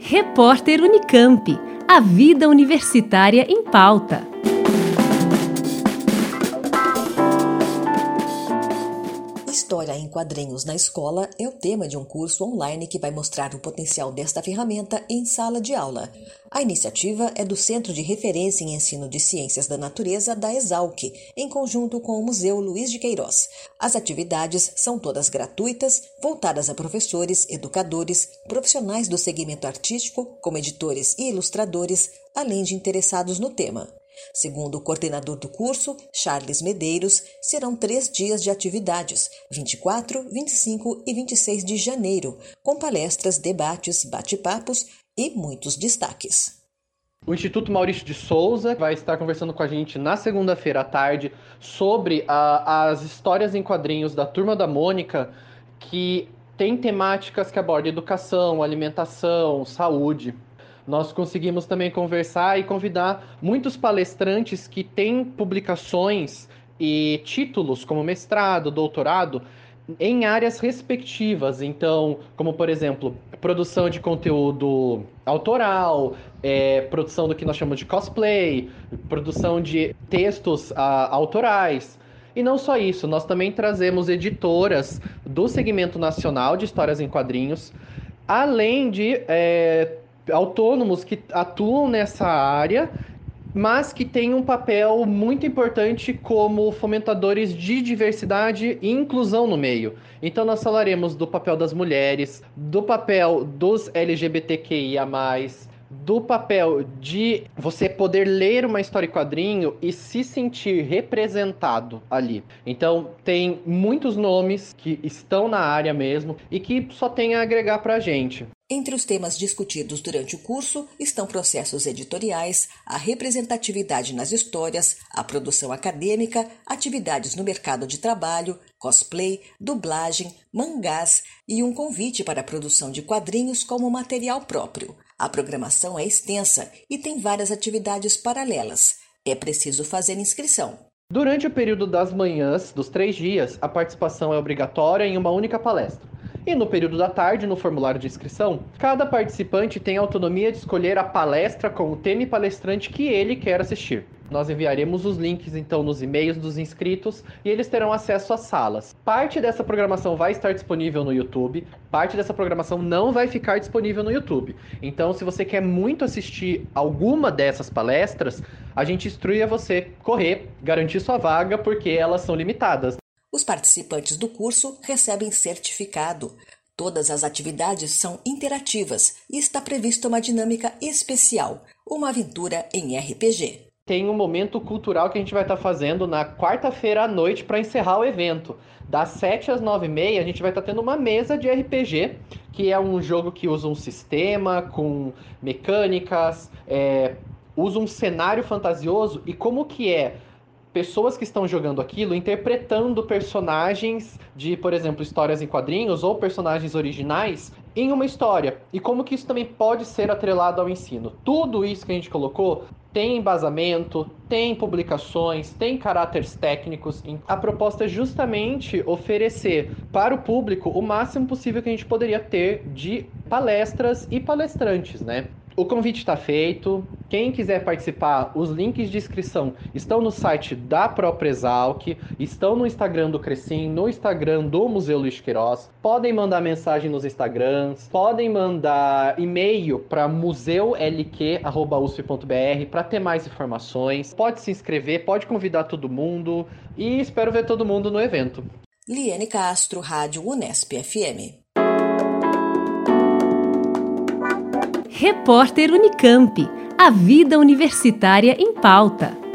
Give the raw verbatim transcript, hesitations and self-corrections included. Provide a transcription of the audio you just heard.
Repórter Unicamp. A vida universitária em pauta. História em quadrinhos na escola é o tema de um curso online que vai mostrar o potencial desta ferramenta em sala de aula. A iniciativa é do Centro de Referência em Ensino de Ciências da Natureza da Exalc, em conjunto com o Museu Luiz de Queiroz. As atividades são todas gratuitas, voltadas a professores, educadores, profissionais do segmento artístico, como editores e ilustradores, além de interessados no tema. Segundo o coordenador do curso, Charles Medeiros, serão três dias de atividades, vinte e quatro, vinte e cinco e vinte e seis de janeiro, com palestras, debates, bate-papos e muitos destaques. O Instituto Maurício de Souza vai estar conversando com a gente na segunda-feira à tarde sobre a, as histórias em quadrinhos da Turma da Mônica, que tem temáticas que abordam educação, alimentação, saúde. Nós conseguimos também conversar e convidar muitos palestrantes que têm publicações e títulos como mestrado, doutorado, em áreas respectivas. Então, como por exemplo, produção de conteúdo autoral, é, produção do que nós chamamos de cosplay, produção de textos ah, autorais. E não só isso, nós também trazemos editoras do segmento nacional de histórias em quadrinhos, além de é, autônomos que atuam nessa área, mas que têm um papel muito importante como fomentadores de diversidade e inclusão no meio. Então nós falaremos do papel das mulheres, do papel dos L G B T Q I A mais, do papel de você poder ler uma história em quadrinho e se sentir representado ali. Então tem muitos nomes que estão na área mesmo e que só tem a agregar pra gente. Entre os temas discutidos durante o curso estão processos editoriais, a representatividade nas histórias, a produção acadêmica, atividades no mercado de trabalho, cosplay, dublagem, mangás e um convite para a produção de quadrinhos como material próprio. A programação é extensa e tem várias atividades paralelas. É preciso fazer inscrição. Durante o período das manhãs, dos três dias, a participação é obrigatória em uma única palestra. E no período da tarde, no formulário de inscrição, cada participante tem a autonomia de escolher a palestra com o tema e palestrante que ele quer assistir. Nós enviaremos os links, então, nos e-mails dos inscritos e eles terão acesso às salas. Parte dessa programação vai estar disponível no YouTube, parte dessa programação não vai ficar disponível no YouTube. Então, se você quer muito assistir alguma dessas palestras, a gente instrui a você correr, garantir sua vaga, porque elas são limitadas. Os participantes do curso recebem certificado. Todas as atividades são interativas e está prevista uma dinâmica especial, uma aventura em R P G. Tem um momento cultural que a gente vai estar fazendo na quarta-feira à noite para encerrar o evento. Das sete às nove e meia, a gente vai estar tendo uma mesa de R P G, que é um jogo que usa um sistema com mecânicas, é, usa um cenário fantasioso e como que é pessoas que estão jogando aquilo interpretando personagens de, por exemplo, histórias em quadrinhos ou personagens originais em uma história. E como que isso também pode ser atrelado ao ensino. Tudo isso que a gente colocou tem embasamento, tem publicações, tem caráteres técnicos. A proposta é justamente oferecer para o público o máximo possível que a gente poderia ter de palestras e palestrantes, né? O convite está feito. Quem quiser participar, os links de inscrição estão no site da própria Exalc, estão no Instagram do Crecim, no Instagram do Museu Luiz de Queiroz. Podem mandar mensagem nos Instagrams, podem mandar e-mail para museu l q arroba u s p ponto b r para ter mais informações. Pode se inscrever, pode convidar todo mundo e espero ver todo mundo no evento. Liane Castro, Rádio Unesp F M. Repórter Unicamp. A vida universitária em pauta.